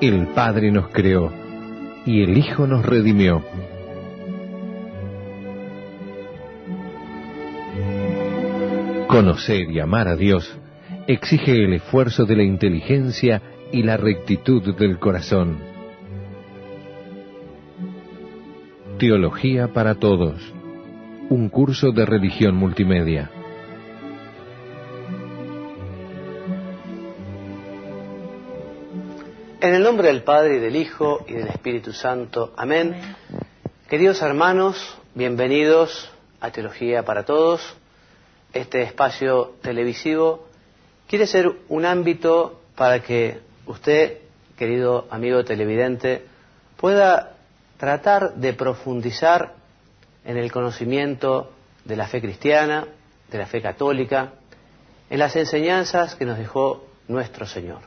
El Padre nos creó y el Hijo nos redimió. Conocer y amar a Dios exige el esfuerzo de la inteligencia y la rectitud del corazón. Teología para Todos, un curso de religión multimedia. En el nombre del Padre, y del Hijo, y del Espíritu Santo. Amén. Queridos hermanos, bienvenidos a Teología para Todos. Este espacio televisivo quiere ser un ámbito para que usted, querido amigo televidente, pueda tratar de profundizar en el conocimiento de la fe cristiana, de la fe católica, en las enseñanzas que nos dejó nuestro Señor.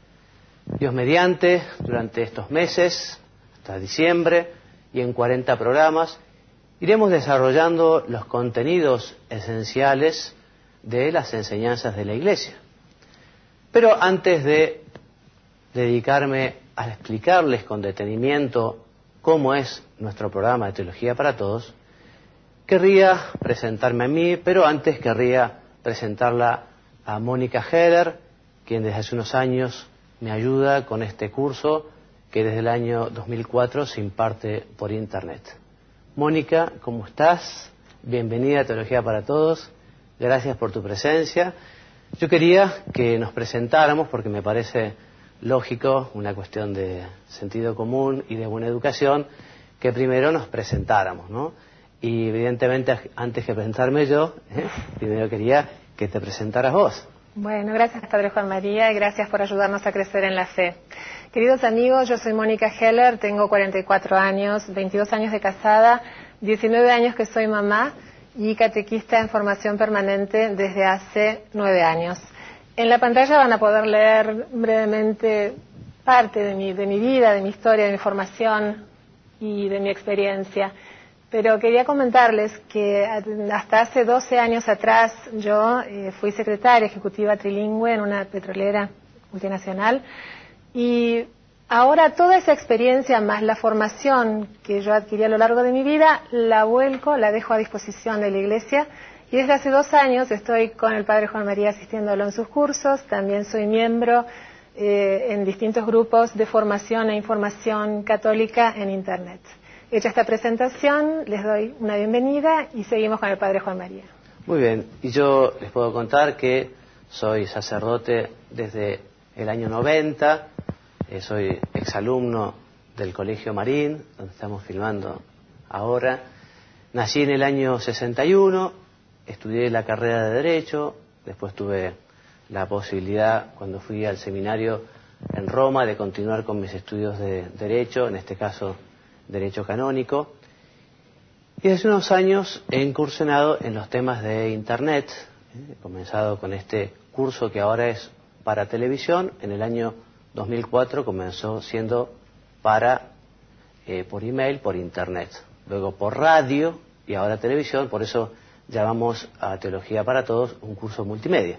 Dios mediante, durante estos meses, hasta diciembre, y en 40 programas, iremos desarrollando los contenidos esenciales de las enseñanzas de la Iglesia. Pero antes de dedicarme a explicarles con detenimiento cómo es nuestro programa de Teología para Todos, querría presentarme a mí, pero antes querría presentarla a Mónica Heller, quien desde hace unos años me ayuda con este curso que desde el año 2004 se imparte por Internet. Mónica, ¿cómo estás? Bienvenida a Teología para Todos. Gracias por tu presencia. Yo quería que nos presentáramos, porque me parece lógico, una cuestión de sentido común y de buena educación, que primero nos presentáramos, ¿no? Y evidentemente, antes que presentarme yo, primero quería que te presentaras vos. Bueno, gracias Padre Juan María y gracias por ayudarnos a crecer en la fe. Queridos amigos, yo soy Mónica Heller, tengo 44 años, 22 años de casada, 19 años que soy mamá y catequista en formación permanente desde hace 9 años. En la pantalla van a poder leer brevemente parte de mi vida, de mi historia, de mi formación y de mi experiencia. Pero quería comentarles que hasta hace 12 años atrás yo fui secretaria ejecutiva trilingüe en una petrolera multinacional y ahora toda esa experiencia más la formación que yo adquirí a lo largo de mi vida la vuelco, la dejo a disposición de la Iglesia y desde hace 2 años estoy con el Padre Juan María asistiéndolo en sus cursos, también soy miembro en distintos grupos de formación e información católica en Internet. Hecha esta presentación, les doy una bienvenida y seguimos con el Padre Juan María. Muy bien, y yo les puedo contar que soy sacerdote desde el año 90, soy exalumno del Colegio Marín, donde estamos filmando ahora. Nací en el año 61, estudié la carrera de Derecho, después tuve la posibilidad, cuando fui al seminario en Roma, de continuar con mis estudios de Derecho, en este caso Derecho Canónico, y desde unos años he incursionado en los temas de Internet. He comenzado con este curso que ahora es para televisión. En el año 2004 comenzó siendo para por email, por Internet, luego por radio y ahora televisión. Por eso llamamos a Teología para Todos un curso multimedia.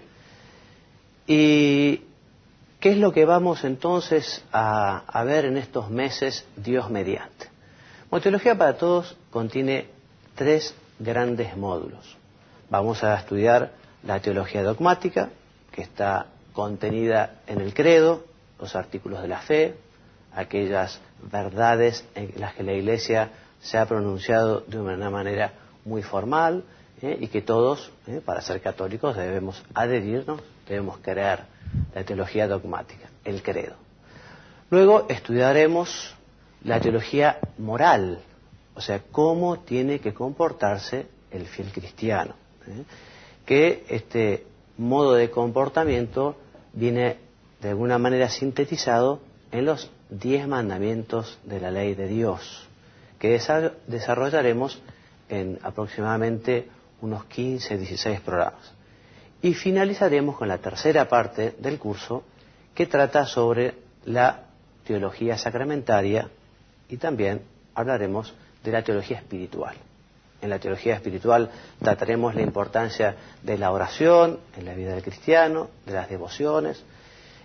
¿Y qué es lo que vamos entonces a ver en estos meses, Dios mediante? Bueno, Teología para Todos contiene 3 grandes módulos. Vamos a estudiar la teología dogmática, que está contenida en el credo, los artículos de la fe, aquellas verdades en las que la Iglesia se ha pronunciado de una manera muy formal, y que todos, para ser católicos, debemos adherirnos, debemos creer la teología dogmática, el credo. Luego estudiaremos la teología moral, o sea, cómo tiene que comportarse el fiel cristiano, que este modo de comportamiento viene de alguna manera sintetizado en los 10 mandamientos de la ley de Dios, que desarrollaremos en aproximadamente unos 15, 16 programas. Y finalizaremos con la tercera parte del curso, que trata sobre la teología sacramentaria, y también hablaremos de la teología espiritual. En la teología espiritual trataremos la importancia de la oración en la vida del cristiano, de las devociones,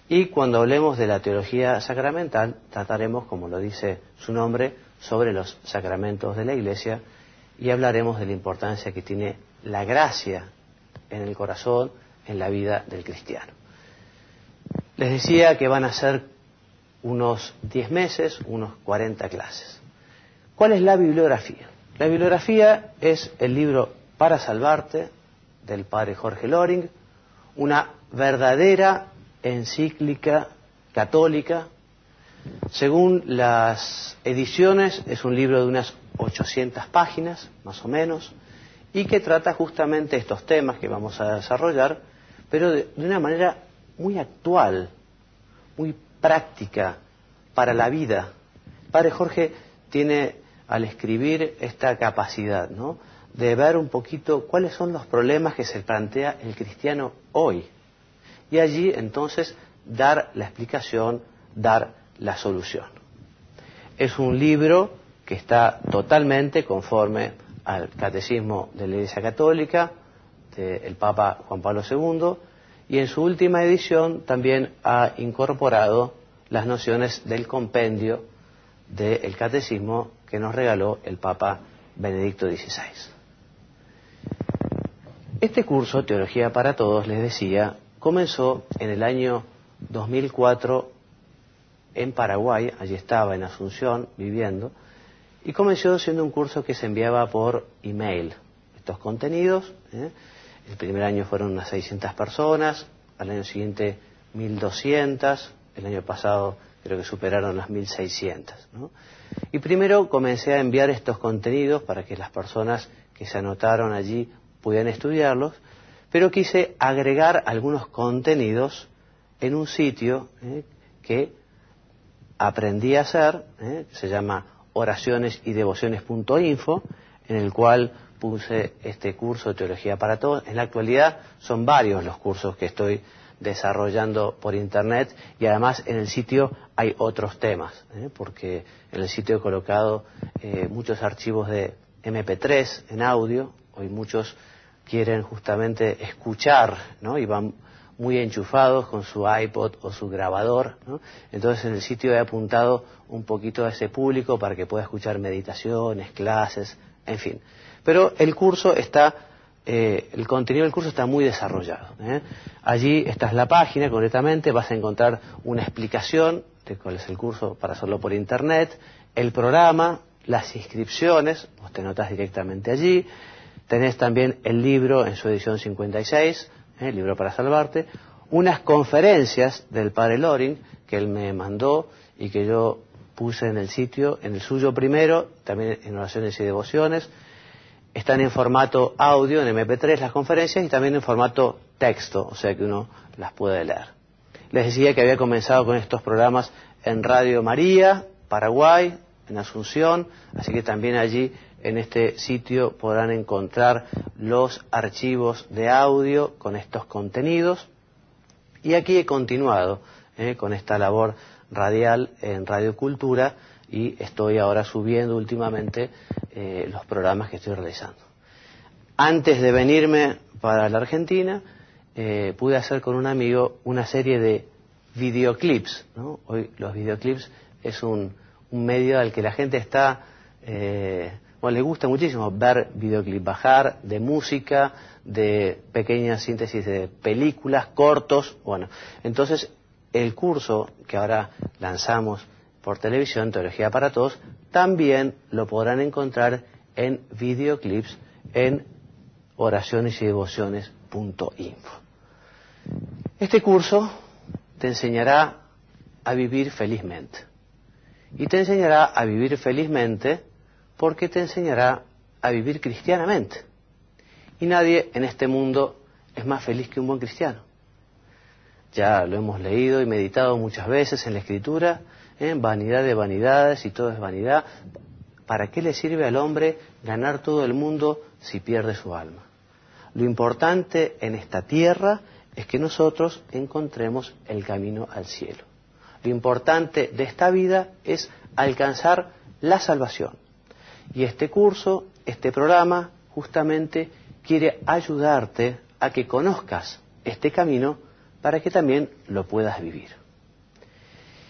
Y cuando hablemos de la teología sacramental, trataremos, como lo dice su nombre, sobre los sacramentos de la Iglesia y hablaremos de la importancia que tiene la gracia en el corazón, en la vida del cristiano. Les decía que van a ser unos 10 meses, unos 40 clases. ¿Cuál es la bibliografía? La bibliografía es el libro Para Salvarte, del padre Jorge Loring, una verdadera encíclica católica. Según las ediciones, es un libro de unas 800 páginas, más o menos, y que trata justamente estos temas que vamos a desarrollar, pero de una manera muy actual, muy práctica para la vida. El padre Jorge tiene, al escribir, esta capacidad, ¿no?, de ver un poquito cuáles son los problemas que se plantea el cristiano hoy. Y allí, entonces, dar la explicación, dar la solución. Es un libro que está totalmente conforme al Catecismo de la Iglesia Católica, del Papa Juan Pablo II, y en su última edición también ha incorporado las nociones del compendio del Catecismo que nos regaló el Papa Benedicto XVI. Este curso, Teología para Todos, les decía, comenzó en el año 2004 en Paraguay, allí estaba en Asunción viviendo, y comenzó siendo un curso que se enviaba por email. Estos contenidos, el primer año fueron unas 600 personas, al año siguiente 1200, el año pasado creo que superaron las 1600, ¿no? Y primero comencé a enviar estos contenidos para que las personas que se anotaron allí pudieran estudiarlos, pero quise agregar algunos contenidos en un sitio que aprendí a hacer, se llama oracionesydevociones.info, en el cual puse este curso de Teología para Todos. En la actualidad son varios los cursos que estoy desarrollando por internet, y además en el sitio hay otros temas, porque en el sitio he colocado muchos archivos de MP3 en audio. Hoy muchos quieren justamente escuchar, ¿no?, y van muy enchufados con su iPod o su grabador, ¿no? Entonces en el sitio he apuntado un poquito a ese público para que pueda escuchar meditaciones, clases, en fin. Pero el curso está, el contenido del curso está muy desarrollado. Allí, esta es la página, concretamente, vas a encontrar una explicación de cuál es el curso para hacerlo por internet, el programa, las inscripciones, vos te notas directamente allí, tenés también el libro en su edición 56, el libro Para Salvarte, unas conferencias del padre Loring que él me mandó y que yo puse en el sitio, en el suyo primero, también en Oraciones y Devociones. Están en formato audio, en MP3 las conferencias, y también en formato texto, o sea que uno las puede leer. Les decía que había comenzado con estos programas en Radio María, Paraguay, en Asunción, así que también allí en este sitio podrán encontrar los archivos de audio con estos contenidos. Y aquí he continuado con esta labor radial en Radio Cultura, y estoy ahora subiendo últimamente los programas que estoy realizando. Antes de venirme para la Argentina, pude hacer con un amigo una serie de videoclips, ¿no? Hoy los videoclips es un medio al que la gente está... le gusta muchísimo ver videoclips, bajar de música, de pequeñas síntesis de películas, cortos. Bueno, entonces el curso que ahora lanzamos por televisión, Teología para Todos, también lo podrán encontrar en videoclips en oracionesydevociones.info. Este curso te enseñará a vivir felizmente. Y te enseñará a vivir felizmente porque te enseñará a vivir cristianamente. Y nadie en este mundo es más feliz que un buen cristiano. Ya lo hemos leído y meditado muchas veces en la Escritura, vanidad de vanidades y todo es vanidad. ¿Para qué le sirve al hombre ganar todo el mundo si pierde su alma? Lo importante en esta tierra es que nosotros encontremos el camino al cielo. Lo importante de esta vida es alcanzar la salvación. Y este curso, este programa, justamente quiere ayudarte a que conozcas este camino para que también lo puedas vivir.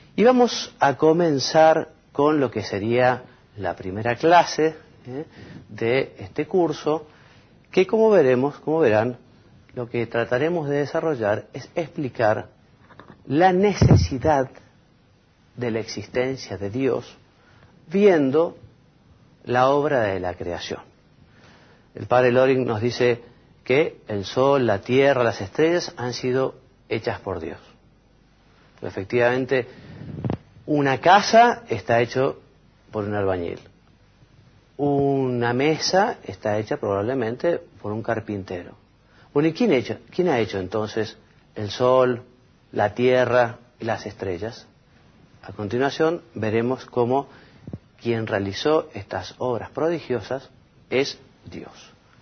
Y vamos a comenzar con lo que sería la primera clase de este curso, que como verán, lo que trataremos de desarrollar es explicar la necesidad de la existencia de Dios viendo la obra de la creación. El padre Loring nos dice que el sol, la tierra, las estrellas han sido hechas por Dios. Efectivamente, una casa está hecha por un albañil. Una mesa está hecha probablemente por un carpintero. Bueno, ¿y quién ha hecho entonces el sol, la tierra y las estrellas? A continuación veremos cómo quien realizó estas obras prodigiosas es Dios.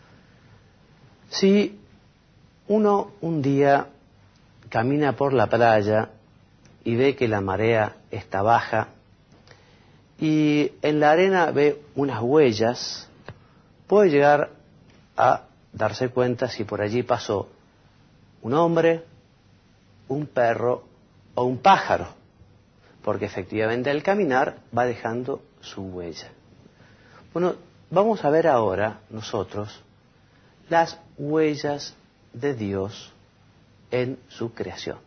Si uno un día camina por la playa y ve que la marea está baja y en la arena ve unas huellas, puede llegar a darse cuenta si por allí pasó un hombre, un perro o un pájaro, porque efectivamente al caminar va dejando su huella. Bueno, vamos a ver ahora nosotros las huellas de Dios en su creación.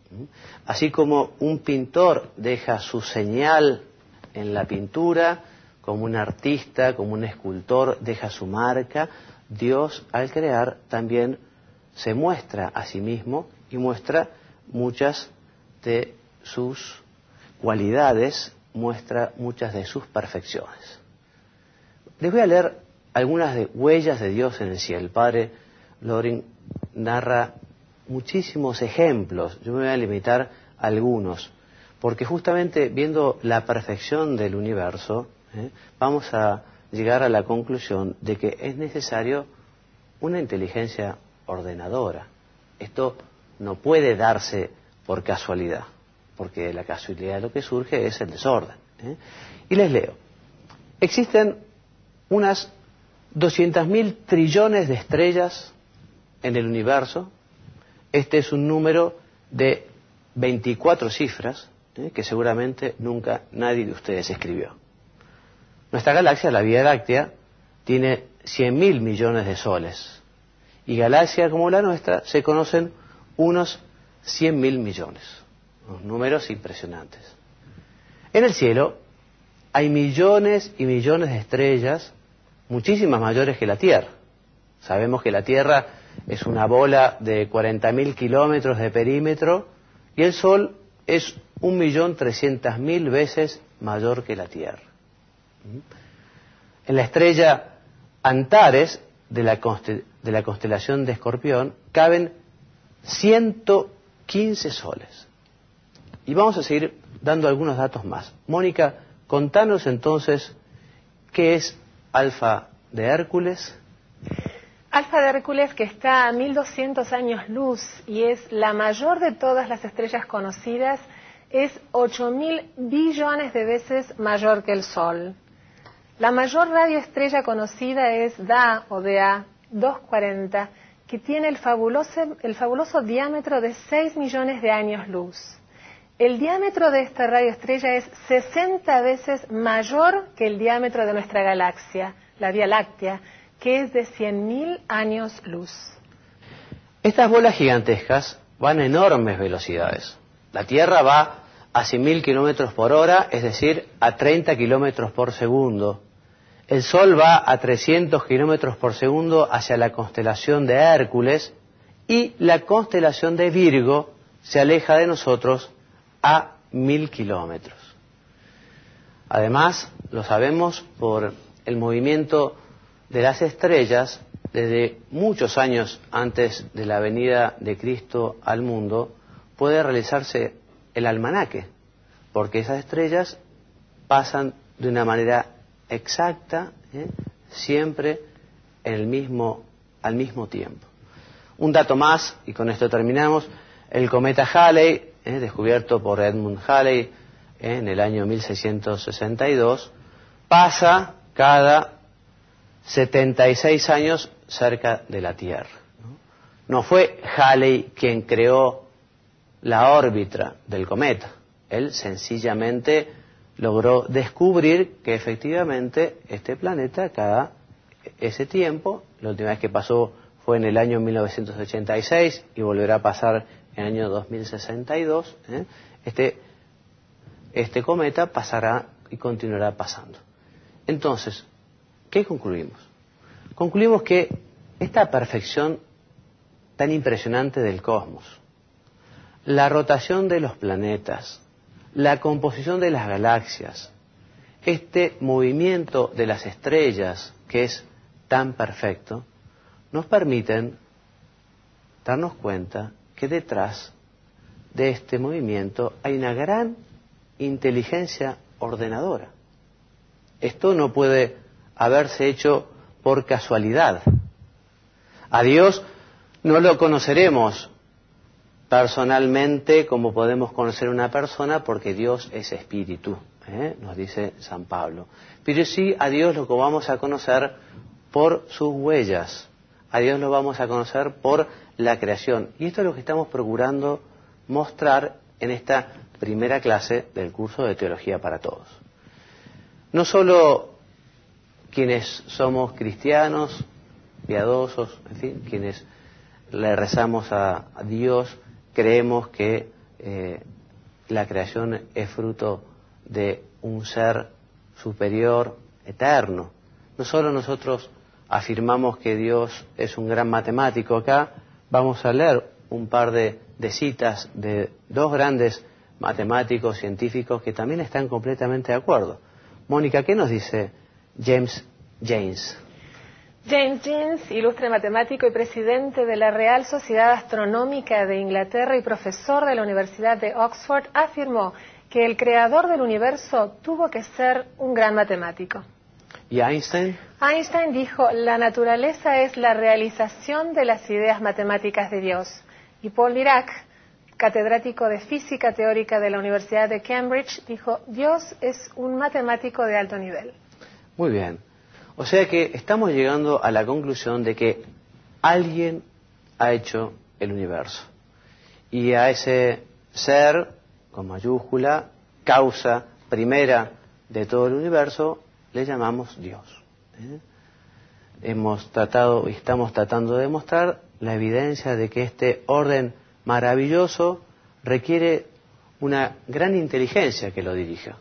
Así como un pintor deja su señal en la pintura, como un artista, como un escultor deja su marca, Dios al crear también se muestra a sí mismo y muestra muchas de sus cualidades, muestra muchas de sus perfecciones. Les voy a leer algunas de huellas de Dios en el cielo. El padre Loring narra muchísimos ejemplos, yo me voy a limitar a algunos, porque justamente viendo la perfección del universo, vamos a llegar a la conclusión de que es necesario una inteligencia ordenadora. Esto no puede darse por casualidad, porque la casualidad de lo que surge es el desorden. Y les leo. Existen unas 200.000 trillones de estrellas en el universo. Este es un número de 24 cifras que seguramente nunca nadie de ustedes escribió. Nuestra galaxia, la Vía Láctea, tiene 100.000 millones de soles. Y galaxias como la nuestra se conocen unos 100.000 millones. Unos números impresionantes. En el cielo hay millones y millones de estrellas, muchísimas mayores que la Tierra. Sabemos que la Tierra es una bola de 40.000 kilómetros de perímetro y el Sol es 1.300.000 veces mayor que la Tierra. En la estrella Antares de la constelación de Escorpión caben 115 soles. Y vamos a seguir dando algunos datos más. Mónica, contanos entonces qué es Alfa de Hércules. Alfa de Hércules, que está a 1.200 años luz y es la mayor de todas las estrellas conocidas, es 8.000 billones de veces mayor que el Sol. La mayor radioestrella conocida es DA o DA 240, que tiene el fabuloso diámetro de 6 millones de años luz. El diámetro de esta radioestrella es 60 veces mayor que el diámetro de nuestra galaxia, la Vía Láctea, que es de 100.000 años luz. Estas bolas gigantescas van a enormes velocidades. La Tierra va a 100.000 kilómetros por hora, es decir, a 30 kilómetros por segundo. El Sol va a 300 kilómetros por segundo hacia la constelación de Hércules y la constelación de Virgo se aleja de nosotros a 1.000 kilómetros. Además, lo sabemos por el movimiento de las estrellas desde muchos años antes de la venida de Cristo al mundo, puede realizarse el almanaque, porque esas estrellas pasan de una manera exacta, siempre al mismo tiempo. Un dato más, y con esto terminamos, el cometa Halley, descubierto por Edmund Halley en el año 1662, pasa cada 76 años cerca de la Tierra. No fue Halley quien creó la órbita del cometa. Él sencillamente logró descubrir que efectivamente este planeta cada ese tiempo, la última vez que pasó fue en el año 1986 y volverá a pasar en el año 2062, este cometa pasará y continuará pasando. Entonces, ¿qué concluimos? Concluimos que esta perfección tan impresionante del cosmos, la rotación de los planetas, la composición de las galaxias, este movimiento de las estrellas que es tan perfecto, nos permiten darnos cuenta que detrás de este movimiento hay una gran inteligencia ordenadora. Esto no puede haberse hecho por casualidad. A Dios no lo conoceremos personalmente como podemos conocer una persona, porque Dios es espíritu, nos dice San Pablo. Pero sí, a Dios lo vamos a conocer por sus huellas, a Dios lo vamos a conocer por la creación. Y esto es lo que estamos procurando mostrar en esta primera clase del curso de Teología para Todos. No solo quienes somos cristianos, piadosos, en fin, quienes le rezamos a Dios, creemos que la creación es fruto de un ser superior, eterno. No solo nosotros afirmamos que Dios es un gran matemático. Acá vamos a leer un par de citas de dos grandes matemáticos científicos que también están completamente de acuerdo. Mónica, ¿qué nos dice James Jeans? James Jeans, ilustre matemático y presidente de la Real Sociedad Astronómica de Inglaterra y profesor de la Universidad de Oxford, afirmó que el creador del universo tuvo que ser un gran matemático. ¿Y Einstein? Einstein dijo: la naturaleza es la realización de las ideas matemáticas de Dios. Y Paul Dirac, catedrático de física teórica de la Universidad de Cambridge, dijo: Dios es un matemático de alto nivel. Muy bien. O sea que estamos llegando a la conclusión de que alguien ha hecho el universo. Y a ese ser, con mayúscula, causa primera de todo el universo, le llamamos Dios. Hemos tratado y estamos tratando de demostrar la evidencia de que este orden maravilloso requiere una gran inteligencia que lo dirija.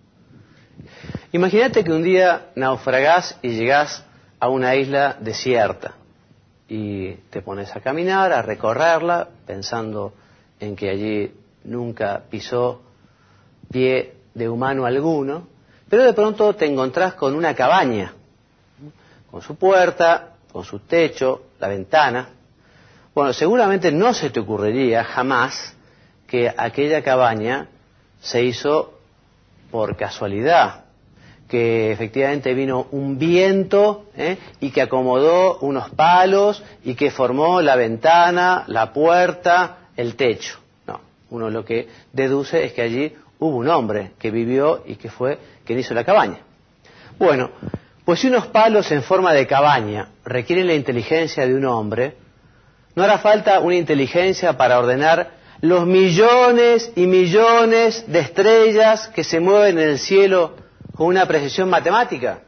Imagínate que un día naufragás y llegás a una isla desierta y te pones a caminar, a recorrerla, pensando en que allí nunca pisó pie de humano alguno, pero de pronto te encontrás con una cabaña, con su puerta, con su techo, la ventana. Bueno, seguramente no se te ocurriría jamás que aquella cabaña se hizo por casualidad, que efectivamente vino un viento y que acomodó unos palos y que formó la ventana, la puerta, el techo. No, uno lo que deduce es que allí hubo un hombre que vivió y que fue quien hizo la cabaña. Bueno, pues si unos palos en forma de cabaña requieren la inteligencia de un hombre, no hará falta una inteligencia para ordenar los millones y millones de estrellas que se mueven en el cielo con una precisión matemática.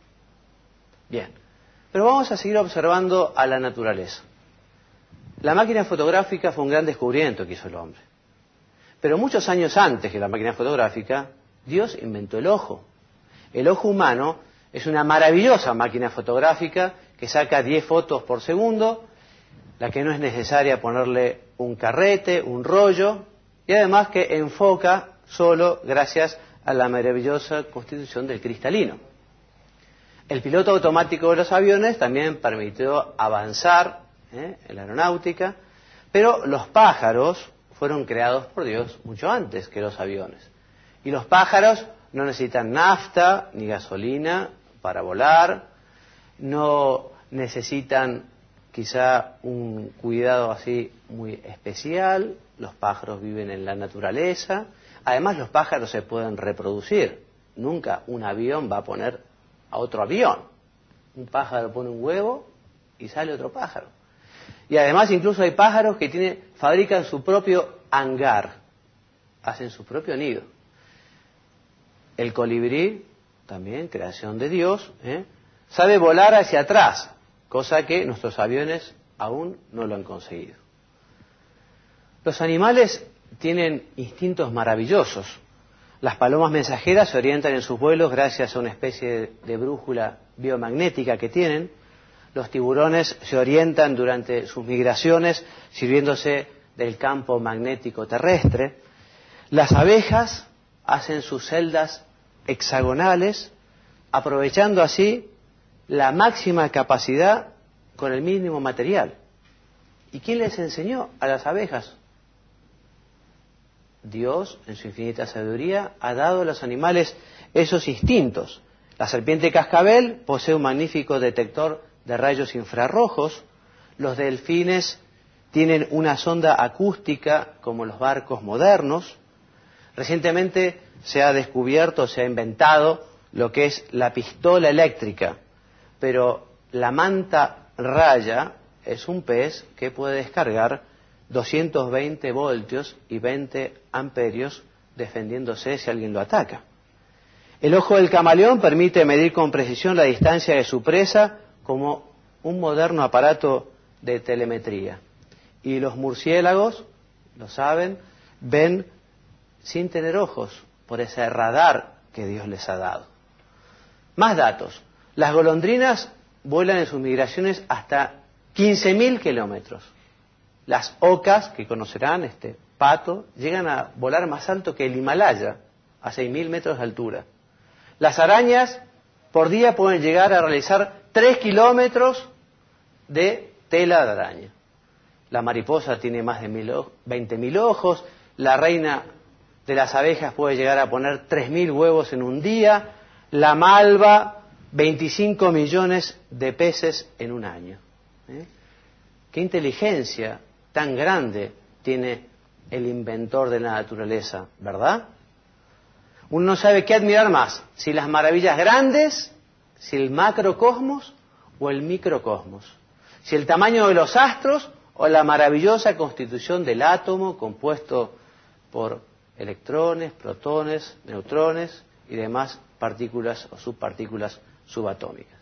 Bien, pero vamos a seguir observando a la naturaleza. La máquina fotográfica fue un gran descubrimiento que hizo el hombre. Pero muchos años antes que la máquina fotográfica, Dios inventó el ojo. El ojo humano es una maravillosa máquina fotográfica que saca 10 fotos por segundo, la que no es necesaria ponerle un carrete, un rollo, y además que enfoca solo gracias a la maravillosa constitución del cristalino. El piloto automático de los aviones también permitió avanzar en la aeronáutica, pero los pájaros fueron creados por Dios mucho antes que los aviones. Y los pájaros no necesitan nafta ni gasolina para volar, no necesitan quizá un cuidado así muy especial, los pájaros viven en la naturaleza. Además, los pájaros se pueden reproducir. Nunca un avión va a poner a otro avión. Un pájaro pone un huevo y sale otro pájaro. Y además incluso hay pájaros que fabrican su propio hangar. hacen su propio nido. El colibrí, también creación de Dios, sabe volar hacia atrás, cosa que nuestros aviones aún no lo han conseguido. Los animales tienen instintos maravillosos. Las palomas mensajeras se orientan en sus vuelos gracias a una especie de brújula biomagnética que tienen. Los tiburones se orientan durante sus migraciones sirviéndose del campo magnético terrestre. Las abejas hacen sus celdas hexagonales, aprovechando así la máxima capacidad con el mínimo material. ¿Y quién les enseñó a las abejas? Dios, en su infinita sabiduría, ha dado a los animales esos instintos. La serpiente cascabel posee un magnífico detector de rayos infrarrojos. Los delfines tienen una sonda acústica como los barcos modernos. Recientemente se ha descubierto, se ha inventado lo que es la pistola eléctrica, pero la manta raya es un pez que puede descargar 220 voltios y 20 amperios defendiéndose si alguien lo ataca. El ojo del camaleón permite medir con precisión la distancia de su presa como un moderno aparato de telemetría. Y los murciélagos, lo saben, ven sin tener ojos por ese radar que Dios les ha dado. Más datos. Las golondrinas vuelan en sus migraciones hasta 15.000 kilómetros. Las ocas, que conocerán, este pato, llegan a volar más alto que el Himalaya, a 6.000 metros de altura. Las arañas por día pueden llegar a realizar 3 kilómetros de tela de araña. La mariposa tiene más de 20.000 ojos. La reina de las abejas puede llegar a poner 3.000 huevos en un día. La malva, 25 millones de peces en un año. ¿Qué inteligencia tan grande tiene el inventor de la naturaleza, verdad? Uno no sabe qué admirar más, si las maravillas grandes, si el macrocosmos o el microcosmos, si el tamaño de los astros o la maravillosa constitución del átomo compuesto por electrones, protones, neutrones y demás partículas o subpartículas subatómicas.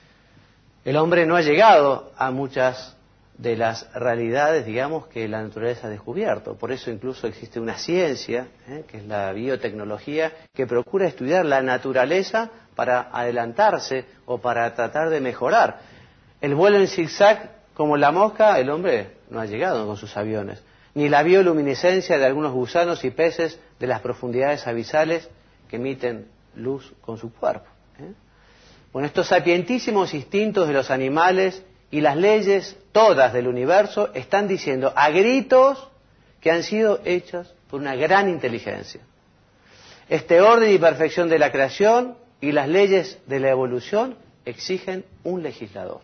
El hombre no ha llegado a muchas de las realidades, digamos, que la naturaleza ha descubierto. Por eso incluso existe una ciencia, que es la biotecnología, que procura estudiar la naturaleza para adelantarse o para tratar de mejorar. El vuelo en zigzag, como la mosca, el hombre no ha llegado con sus aviones. Ni la bioluminiscencia de algunos gusanos y peces de las profundidades abisales que emiten luz con su cuerpo. Bueno, estos sapientísimos instintos de los animales y las leyes todas del universo están diciendo a gritos que han sido hechas por una gran inteligencia. Este orden y perfección de la creación y las leyes de la evolución exigen un legislador.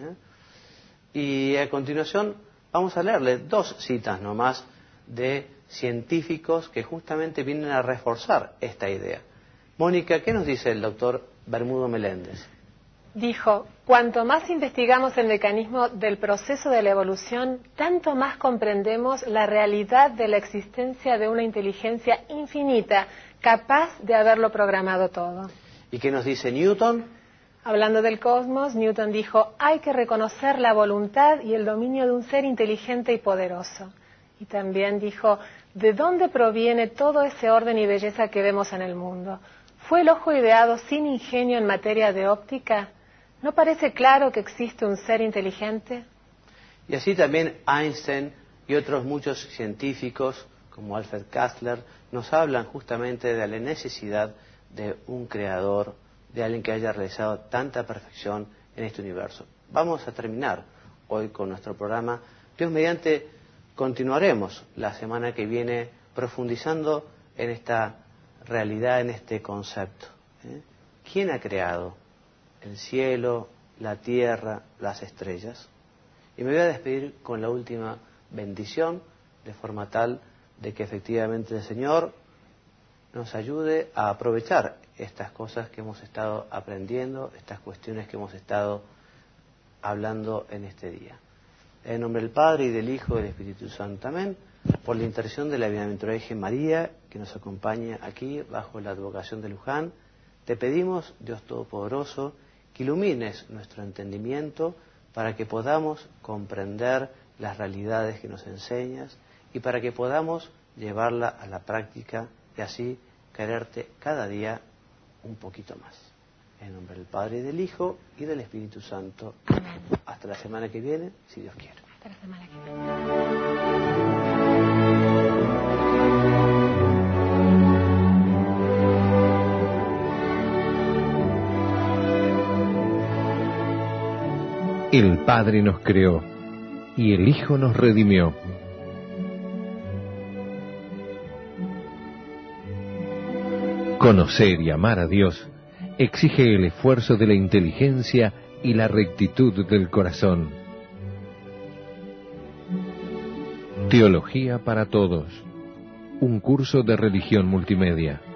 Y a continuación vamos a leerle 2 citas nomás de científicos que justamente vienen a reforzar esta idea. Mónica, ¿qué nos dice el doctor Bermudo Meléndez? Dijo, cuanto más investigamos el mecanismo del proceso de la evolución, tanto más comprendemos la realidad de la existencia de una inteligencia infinita, capaz de haberlo programado todo. ¿Y qué nos dice Newton? Hablando del cosmos, Newton dijo, hay que reconocer la voluntad y el dominio de un ser inteligente y poderoso. Y también dijo, ¿de dónde proviene todo ese orden y belleza que vemos en el mundo? ¿Fue el ojo ideado sin ingenio en materia de óptica? ¿No parece claro que existe un ser inteligente? Y así también Einstein y otros muchos científicos, como Alfred Kastler, nos hablan justamente de la necesidad de un creador, de alguien que haya realizado tanta perfección en este universo. Vamos a terminar hoy con nuestro programa. Dios mediante, continuaremos la semana que viene profundizando en esta realidad, en este concepto. ¿Quién ha creado el cielo, la tierra, las estrellas? Y me voy a despedir con la última bendición, de forma tal de que efectivamente el Señor nos ayude a aprovechar estas cosas que hemos estado aprendiendo, estas cuestiones que hemos estado hablando en este día. En nombre del Padre, y del Hijo, y del Espíritu Santo. Amén. Por la intercesión de la Bienaventurada Virgen María, que nos acompaña aquí bajo la advocación de Luján, te pedimos, Dios Todopoderoso, que ilumines nuestro entendimiento para que podamos comprender las realidades que nos enseñas y para que podamos llevarla a la práctica y así quererte cada día un poquito más. En nombre del Padre, y del Hijo, y del Espíritu Santo. Amén. Hasta la semana que viene, si Dios quiere. Hasta la semana que viene. El Padre nos creó y el Hijo nos redimió. Conocer y amar a Dios exige el esfuerzo de la inteligencia y la rectitud del corazón. Teología para todos. Un curso de religión multimedia.